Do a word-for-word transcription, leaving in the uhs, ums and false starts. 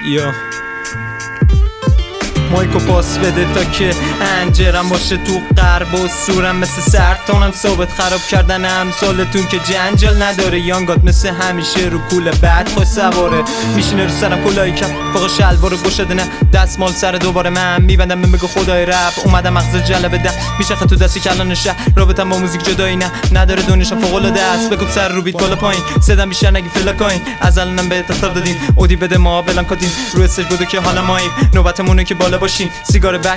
یا مایکو باس بده تا که انجرم باشه تو قرب و سورم، مثل سرطانم ثابت خراب کردن امثالتون که جنجال نداره. یانگات مثل همیشه رو کوله بعد خوش سواره، میشینه رو سرم کلایی کم فوق شلوار گشاده، نه دستمال سر دوباره من میبندم به بگو خدای رب اومدم مغز جلبه ده میشه تو دستی کلان شهر رابطم با موزیک جدایی نه نداره دونشم فوق العاده است. بگو سر رو بیت بالا پایین صدام بیشتر نگی فلا کوین، از الانم به اختار دادیم اودی بده ما بلان کدیم رو استیج بودو که حالا ماییم نوبتمونه که بالا باشیم. سیگار بک